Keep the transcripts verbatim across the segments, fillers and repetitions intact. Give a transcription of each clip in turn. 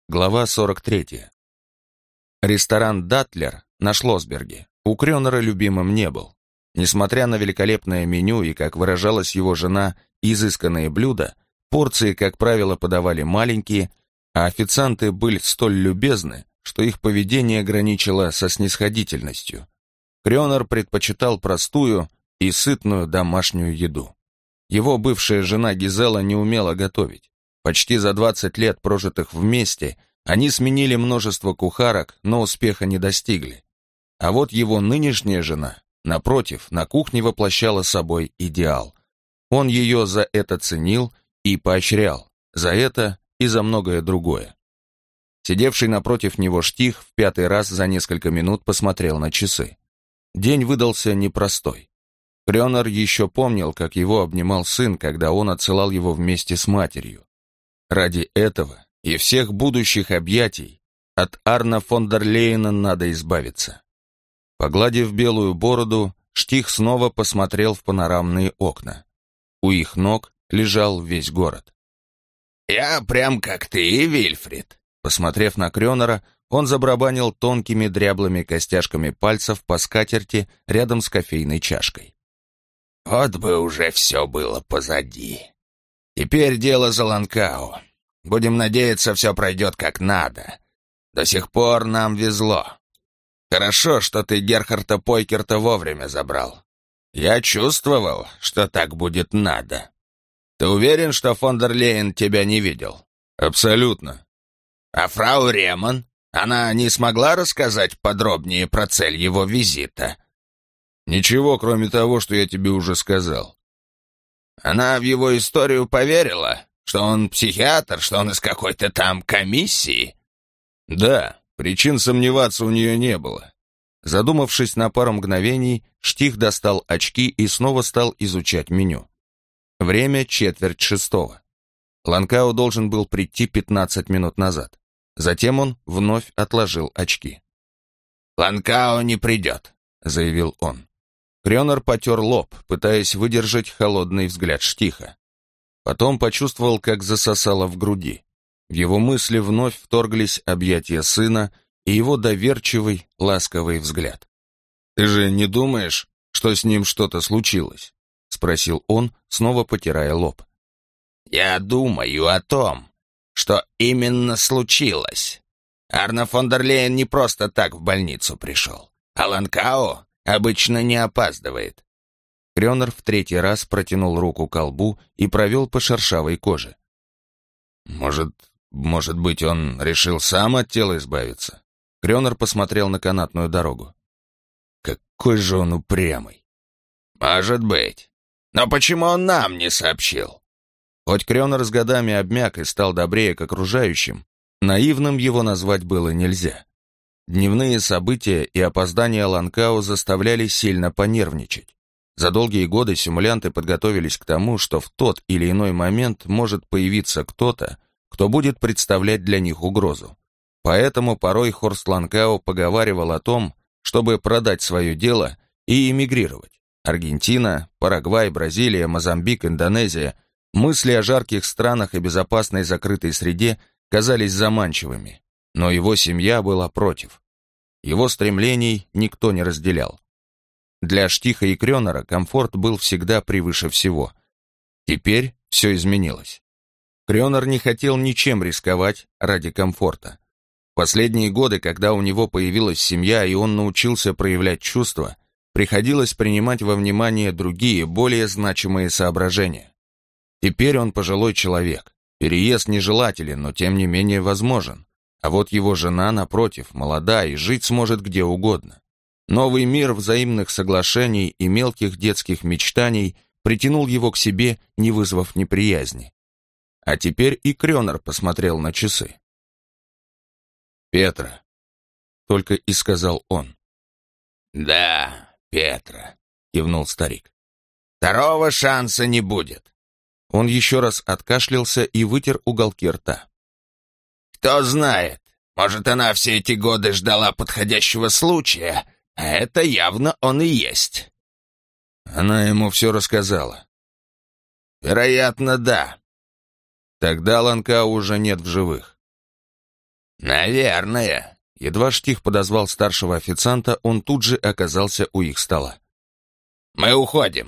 Глава сорок третья. Ресторан «Датлер» на Шлосберге у Крёнера любимым не был. Несмотря на великолепное меню и, как выражалась его жена, изысканные блюда, порции, как правило, подавали маленькие, а официанты были столь любезны, что их поведение граничило со снисходительностью. Крёнер предпочитал простую и сытную домашнюю еду. Его бывшая жена Гизела не умела готовить. Почти за двадцать лет, прожитых вместе, они сменили множество кухарок, но успеха не достигли. А вот его нынешняя жена, напротив, на кухне воплощала собой идеал. Он ее за это ценил и поощрял, за это и за многое другое. Сидевший напротив него Штих в пятый раз за несколько минут посмотрел на часы. День выдался непростой. Крёнер еще помнил, как его обнимал сын, когда он отсылал его вместе с матерью. Ради этого и всех будущих объятий от Арна фон дер Лейена надо избавиться. Погладив белую бороду, Штих снова посмотрел в панорамные окна. У их ног лежал весь город. «Я прям как ты, Вильфрид!» Посмотрев на Крёнера, он забарабанил тонкими дряблыми костяшками пальцев по скатерти рядом с кофейной чашкой. «Вот бы уже все было позади. Теперь дело за Ланкау. Будем надеяться, все пройдет как надо. До сих пор нам везло. Хорошо, что ты Герхарда Пойкерта вовремя забрал. Я чувствовал, что так будет надо. Ты уверен, что фон дер Лейен тебя не видел?» «Абсолютно». «А фрау Реман? Она не смогла рассказать подробнее про цель его визита?» «Ничего, кроме того, что я тебе уже сказал». «Она в его историю поверила? Что он психиатр, что он из какой-то там комиссии?» «Да, причин сомневаться у нее не было». Задумавшись на пару мгновений, Штих достал очки и снова стал изучать меню. Время четверть шестого. Ланкау должен был прийти пятнадцать минут назад. Затем он вновь отложил очки. «Ланкау не придет», — заявил он. Крёнер потер лоб, пытаясь выдержать холодный взгляд Штиха. Потом почувствовал, как засосало в груди. В его мысли вновь вторглись объятия сына и его доверчивый, ласковый взгляд. «Ты же не думаешь, что с ним что-то случилось?» — спросил он, снова потирая лоб. «Я думаю о том, что именно случилось. Арно фон дер Лейен не просто так в больницу пришел, а Ланкау обычно не опаздывает». Крёнер в третий раз протянул руку к колбу и провел по шершавой коже. «Может, может быть, он решил сам от тела избавиться?» Крёнер посмотрел на канатную дорогу. «Какой же он упрямый!» «Может быть. Но почему он нам не сообщил?» Хоть Крёнер с годами обмяк и стал добрее к окружающим, наивным его назвать было нельзя. Дневные события и опоздания Ланкау заставляли сильно понервничать. За долгие годы симулянты подготовились к тому, что в тот или иной момент может появиться кто-то, кто будет представлять для них угрозу. Поэтому порой Хорст Ланкау поговаривал о том, чтобы продать свое дело и эмигрировать. Аргентина, Парагвай, Бразилия, Мозамбик, Индонезия. Мысли о жарких странах и безопасной закрытой среде казались заманчивыми, но его семья была против. Его стремлений никто не разделял. Для Штиха и Крёнера комфорт был всегда превыше всего. Теперь все изменилось. Крёнер не хотел ничем рисковать ради комфорта. В последние годы, когда у него появилась семья и он научился проявлять чувства, приходилось принимать во внимание другие, более значимые соображения. Теперь он пожилой человек. Переезд нежелателен, но тем не менее возможен. А вот его жена, напротив, молода и жить сможет где угодно. Новый мир взаимных соглашений и мелких детских мечтаний притянул его к себе, не вызвав неприязни. А теперь и Крёнер посмотрел на часы. «Петра», — только и сказал он. «Да, Петра», — кивнул старик. «Второго шанса не будет». Он еще раз откашлялся и вытер уголки рта. «Кто знает, может, она все эти годы ждала подходящего случая, а это явно он и есть». Она ему все рассказала. «Вероятно, да». Тогда Ланкау уже нет в живых. «Наверное». Едва Штих подозвал старшего официанта, он тут же оказался у их стола. «Мы уходим».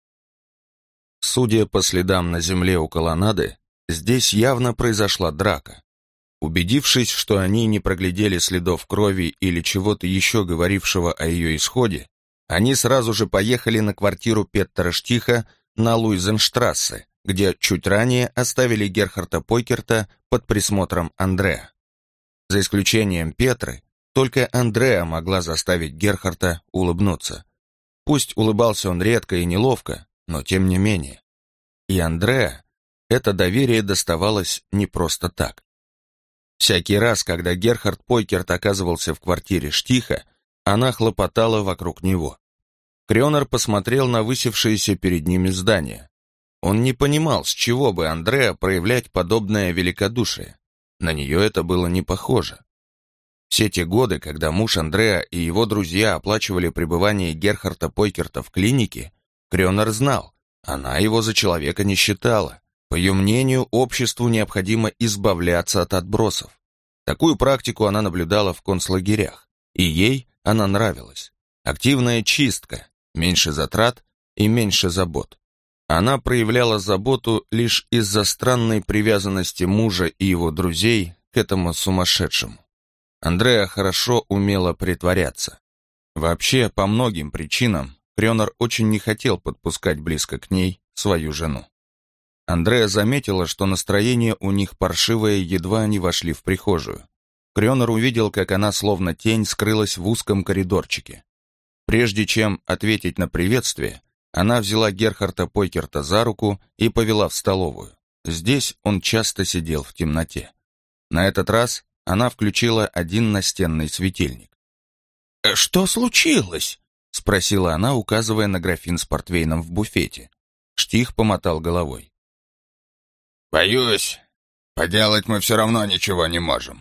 Судя по следам на земле у колоннады, здесь явно произошла драка. Убедившись, что они не проглядели следов крови или чего-то еще говорившего о ее исходе, они сразу же поехали на квартиру Петтера Штиха на Луизенштрассе, где чуть ранее оставили Герхарда Пойкерта под присмотром Андреа. За исключением Петры, только Андреа могла заставить Герхарда улыбнуться. Пусть улыбался он редко и неловко, но тем не менее. И Андреа это доверие доставалось не просто так. Всякий раз, когда Герхард Пойкерт оказывался в квартире Штиха, она хлопотала вокруг него. Крёнер посмотрел на высевшееся перед ними здание. Он не понимал, с чего бы Андреа проявлять подобное великодушие. На нее это было не похоже. Все те годы, когда муж Андреа и его друзья оплачивали пребывание Герхарда Пойкерта в клинике, Крёнер знал, она его за человека не считала. По ее мнению, обществу необходимо избавляться от отбросов. Такую практику она наблюдала в концлагерях, и ей она нравилась. Активная чистка, меньше затрат и меньше забот. Она проявляла заботу лишь из-за странной привязанности мужа и его друзей к этому сумасшедшему. Андреа хорошо умела притворяться. Вообще, по многим причинам, Крёнер очень не хотел подпускать близко к ней свою жену. Андреа заметила, что настроение у них паршивое, едва они вошли в прихожую. Крёнер увидел, как она словно тень скрылась в узком коридорчике. Прежде чем ответить на приветствие, она взяла Герхарда Пойкерта за руку и повела в столовую. Здесь он часто сидел в темноте. На этот раз она включила один настенный светильник. «Что случилось?» — спросила она, указывая на графин с портвейном в буфете. Штих помотал головой. «Боюсь, поделать мы все равно ничего не можем».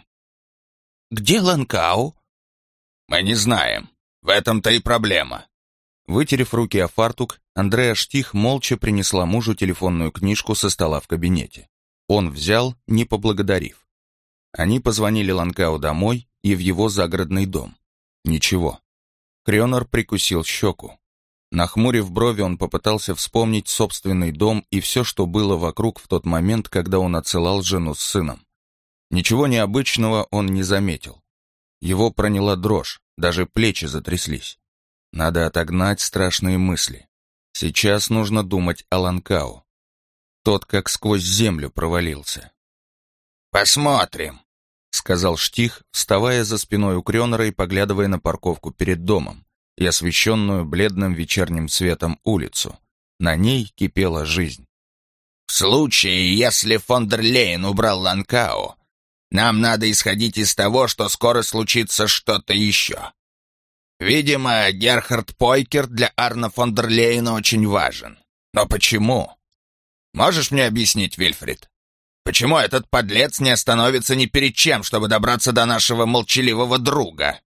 «Где Ланкау?» «Мы не знаем. В этом-то и проблема». Вытерев руки о фартук, Андреа Штих молча принесла мужу телефонную книжку со стола в кабинете. Он взял, не поблагодарив. Они позвонили Ланкау домой и в его загородный дом. Ничего. Крёнер прикусил щеку. Нахмурив брови, он попытался вспомнить собственный дом и все, что было вокруг в тот момент, когда он отсылал жену с сыном. Ничего необычного он не заметил. Его проняла дрожь, даже плечи затряслись. Надо отогнать страшные мысли. Сейчас нужно думать о Ланкау. Тот как сквозь землю провалился. «Посмотрим», — сказал Штих, вставая за спиной у Крёнера и поглядывая на парковку перед домом и освещенную бледным вечерним светом улицу. На ней кипела жизнь. «В случае, если фон дер Лейен убрал Ланкау, нам надо исходить из того, что скоро случится что-то еще. Видимо, Герхард Пойкерт для Арно фон дер Лейена очень важен. Но почему? Можешь мне объяснить, Вильфрид? Почему этот подлец не остановится ни перед чем, чтобы добраться до нашего молчаливого друга?»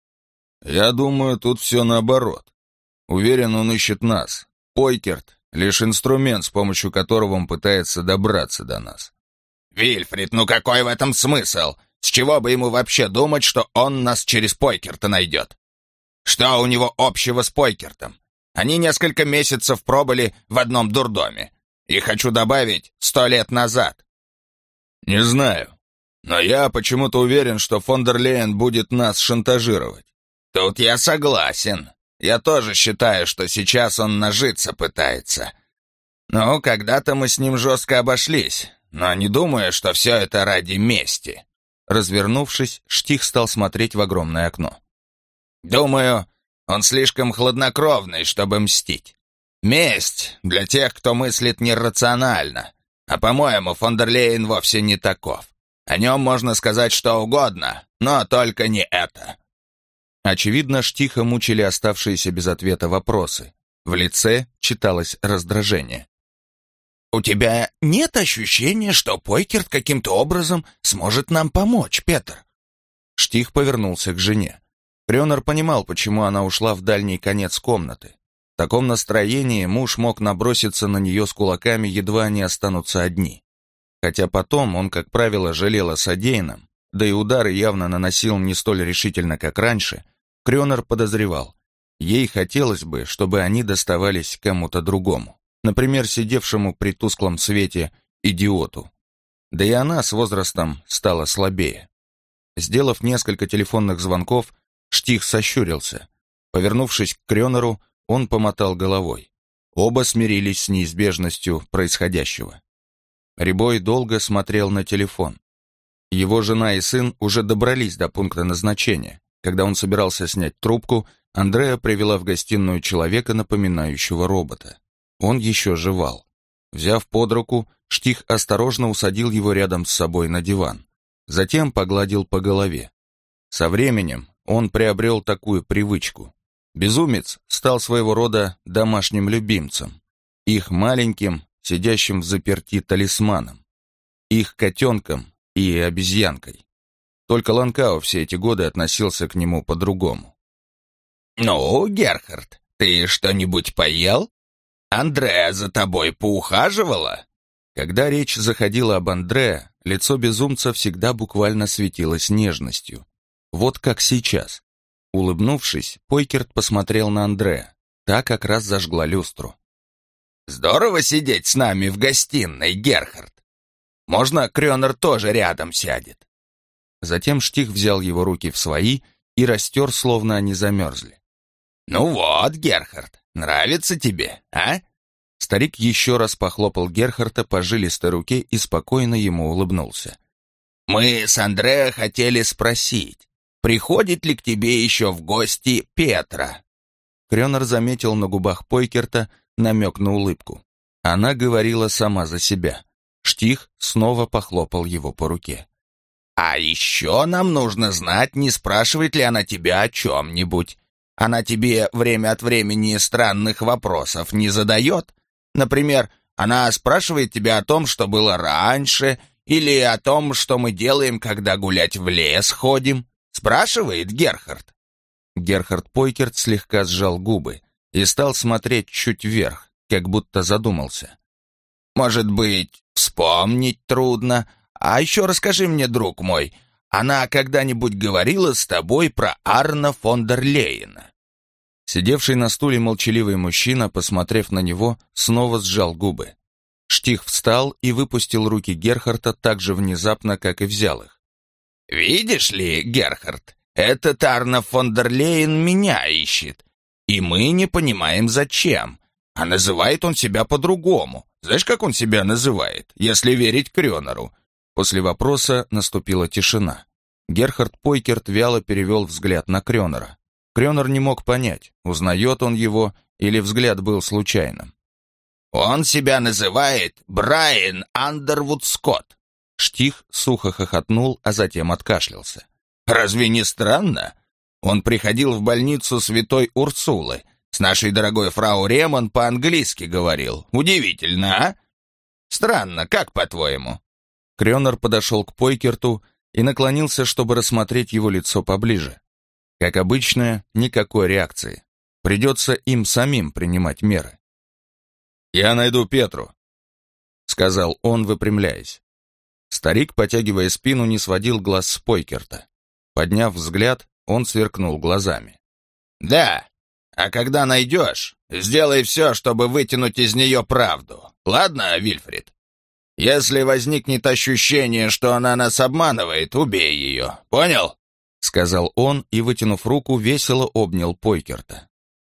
«Я думаю, тут все наоборот. Уверен, он ищет нас. Пойкерт — лишь инструмент, с помощью которого он пытается добраться до нас». «Вильфрид, ну какой в этом смысл? С чего бы ему вообще думать, что он нас через Пойкерта найдет? Что у него общего с Пойкертом? Они несколько месяцев пробыли в одном дурдоме. И хочу добавить, сто лет назад». «Не знаю. Но я почему-то уверен, что фон дер Лейен будет нас шантажировать». «Тут я согласен. Я тоже считаю, что сейчас он нажиться пытается. Ну, когда-то мы с ним жестко обошлись, но не думаю, что все это ради мести». Развернувшись, Штих стал смотреть в огромное окно. «Думаю, он слишком хладнокровный, чтобы мстить. Месть для тех, кто мыслит нерационально. А, по-моему, фон дер Лейен вовсе не таков. О нем можно сказать что угодно, но только не это». Очевидно, Штиха мучили оставшиеся без ответа вопросы. В лице читалось раздражение. «У тебя нет ощущения, что Пойкерт каким-то образом сможет нам помочь, Петр?» Штих повернулся к жене. Крёнер понимал, почему она ушла в дальний конец комнаты. В таком настроении муж мог наброситься на нее с кулаками, едва они останутся одни. Хотя потом он, как правило, жалел о содеянном, да и удары явно наносил не столь решительно, как раньше, Крёнер подозревал, ей хотелось бы, чтобы они доставались кому-то другому, например, сидевшему при тусклом свете идиоту. Да и она с возрастом стала слабее. Сделав несколько телефонных звонков, Штих сощурился. Повернувшись к Крёнеру, он помотал головой. Оба смирились с неизбежностью происходящего. Рябой долго смотрел на телефон. Его жена и сын уже добрались до пункта назначения. Когда он собирался снять трубку, Андреа привела в гостиную человека, напоминающего робота. Он еще жевал. Взяв под руку, Штих осторожно усадил его рядом с собой на диван. Затем погладил по голове. Со временем он приобрел такую привычку. Безумец стал своего рода домашним любимцем, их маленьким, сидящим взаперти талисманом, их котенком и обезьянкой. Только Ланкау все эти годы относился к нему по-другому. «Ну, Герхард, ты что-нибудь поел? Андреа за тобой поухаживала?» Когда речь заходила об Андреа, лицо безумца всегда буквально светилось нежностью. Вот как сейчас. Улыбнувшись, Пойкерт посмотрел на Андреа. Та как раз зажгла люстру. «Здорово сидеть с нами в гостиной, Герхард. Можно Крёнер тоже рядом сядет?» Затем Штих взял его руки в свои и растер, словно они замерзли. «Ну вот, Герхард, нравится тебе, а?» Старик еще раз похлопал Герхарда по жилистой руке и спокойно ему улыбнулся. «Мы с Андреа хотели спросить, приходит ли к тебе еще в гости Петра?» Крёнер заметил на губах Пойкерта намек на улыбку. Она говорила сама за себя. Штих снова похлопал его по руке. «А еще нам нужно знать, не спрашивает ли она тебя о чем-нибудь. Она тебе время от времени странных вопросов не задает? Например, она спрашивает тебя о том, что было раньше, или о том, что мы делаем, когда гулять в лес ходим. Спрашивает Герхард?» Герхард Пойкерт слегка сжал губы и стал смотреть чуть вверх, как будто задумался. «Может быть, вспомнить трудно? А еще расскажи мне, друг мой, она когда-нибудь говорила с тобой про Арна фон дер Лейена?» Сидевший на стуле молчаливый мужчина, посмотрев на него, снова сжал губы. Штих встал и выпустил руки Герхарда так же внезапно, как и взял их. «Видишь ли, Герхард, этот Арна фон дер Лейен меня ищет, и мы не понимаем, зачем. А называет он себя по-другому. Знаешь, как он себя называет, если верить Крёнеру?» После вопроса наступила тишина. Герхард Пойкерт вяло перевел взгляд на Крёнера. Крёнер не мог понять, узнает он его или взгляд был случайным. «Он себя называет Брайан Андервуд Скотт». Штих сухо хохотнул, а затем откашлялся. «Разве не странно? Он приходил в больницу святой Урсулы. С нашей дорогой фрау Реман по-английски говорил. Удивительно, а? Странно, как по-твоему?» Крёнер подошел к Пойкерту и наклонился, чтобы рассмотреть его лицо поближе. Как обычно, никакой реакции. Придется им самим принимать меры. «Я найду Петру», — сказал он, выпрямляясь. Старик, потягивая спину, не сводил глаз с Пойкерта. Подняв взгляд, он сверкнул глазами. «Да, а когда найдешь, сделай все, чтобы вытянуть из нее правду. Ладно, Вильфрид? Если возникнет ощущение, что она нас обманывает, убей ее. Понял?» — сказал он и, вытянув руку, весело обнял Пойкерта.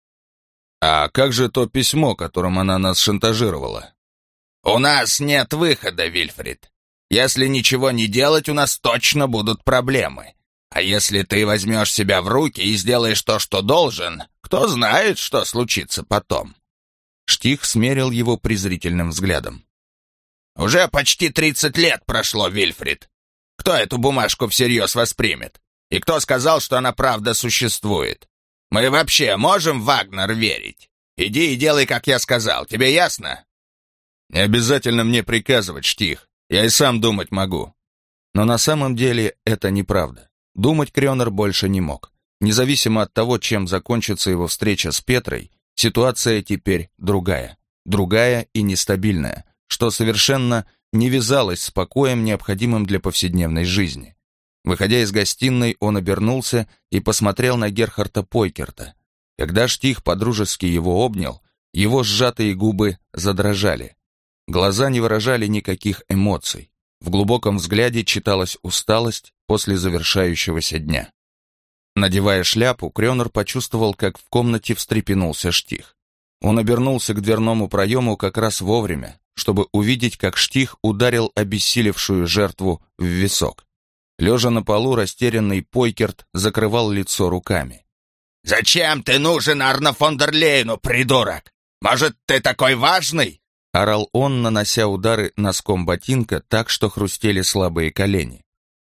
«А как же то письмо, которым она нас шантажировала?» «У нас нет выхода, Вильфрид. Если ничего не делать, у нас точно будут проблемы. А если ты возьмешь себя в руки и сделаешь то, что должен, кто знает, что случится потом?» Штих смерил его презрительным взглядом. «Уже почти тридцать лет прошло, Вильфрид. Кто эту бумажку всерьез воспримет? И кто сказал, что она правда существует? Мы вообще можем в Вагнер верить? Иди и делай, как я сказал. Тебе ясно?» «Не обязательно мне приказывать, Штих. Я и сам думать могу». Но на самом деле это неправда. Думать Крёнер больше не мог. Независимо от того, чем закончится его встреча с Петрой, ситуация теперь другая. Другая и нестабильная, что совершенно не вязалось с покоем, необходимым для повседневной жизни. Выходя из гостиной, он обернулся и посмотрел на Герхарда Пойкерта. Когда Штих подружески его обнял, его сжатые губы задрожали. Глаза не выражали никаких эмоций. В глубоком взгляде читалась усталость после завершающегося дня. Надевая шляпу, Крёнер почувствовал, как в комнате встрепенулся Штих. Он обернулся к дверному проему как раз вовремя, чтобы увидеть, как Штих ударил обессилевшую жертву в висок. Лежа на полу, растерянный Пойкерт закрывал лицо руками. «Зачем ты нужен Арно фон дер Лейну, придурок? Может, ты такой важный?» — орал он, нанося удары носком ботинка так, что хрустели слабые колени.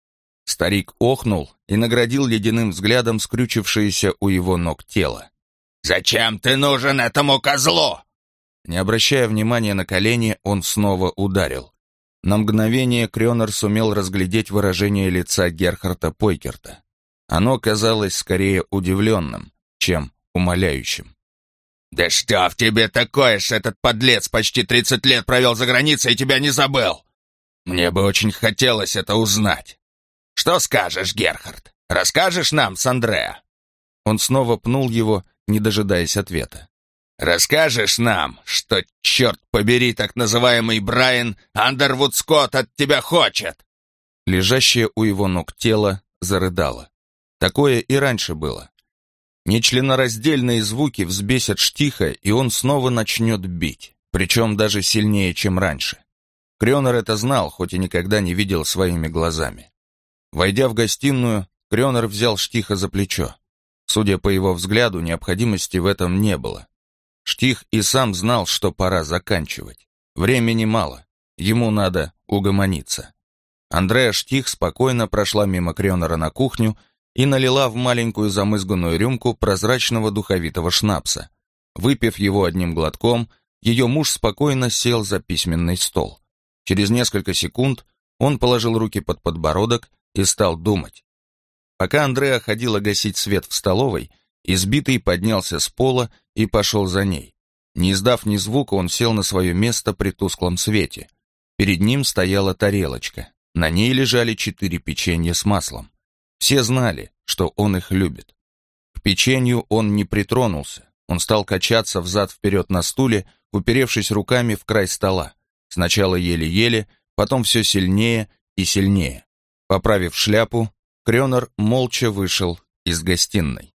Старик охнул и наградил ледяным взглядом скрючившееся у его ног тело. «Зачем ты нужен этому козлу?» Не обращая внимания на колени, он снова ударил. На мгновение Крёнер сумел разглядеть выражение лица Герхарда Пойкерта. Оно казалось скорее удивленным, чем умоляющим. «Да что в тебе такое, что этот подлец почти тридцать лет провел за границей и тебя не забыл? Мне бы очень хотелось это узнать. Что скажешь, Герхард? Расскажешь нам с Андреа?» Он снова пнул его, не дожидаясь ответа. «Расскажешь нам, что, черт побери, так называемый Брайан Андервуд Скотт от тебя хочет?» Лежащее у его ног тело зарыдало. Такое и раньше было. Нечленораздельные звуки взбесят Штиха, и он снова начнет бить, причем даже сильнее, чем раньше. Крёнер это знал, хоть и никогда не видел своими глазами. Войдя в гостиную, Крёнер взял Штиха за плечо. Судя по его взгляду, необходимости в этом не было. Штих и сам знал, что пора заканчивать. Времени мало, ему надо угомониться. Андреа Штих спокойно прошла мимо Крёнера на кухню и налила в маленькую замызганную рюмку прозрачного духовитого шнапса. Выпив его одним глотком, ее муж спокойно сел за письменный стол. Через несколько секунд он положил руки под подбородок и стал думать. Пока Андреа ходила гасить свет в столовой, избитый поднялся с пола и пошел за ней. Не издав ни звука, он сел на свое место при тусклом свете. Перед ним стояла тарелочка. На ней лежали четыре печенья с маслом. Все знали, что он их любит. К печенью он не притронулся. Он стал качаться взад-вперед на стуле, уперевшись руками в край стола. Сначала еле-еле, потом все сильнее и сильнее. Поправив шляпу, Крёнер молча вышел из гостиной.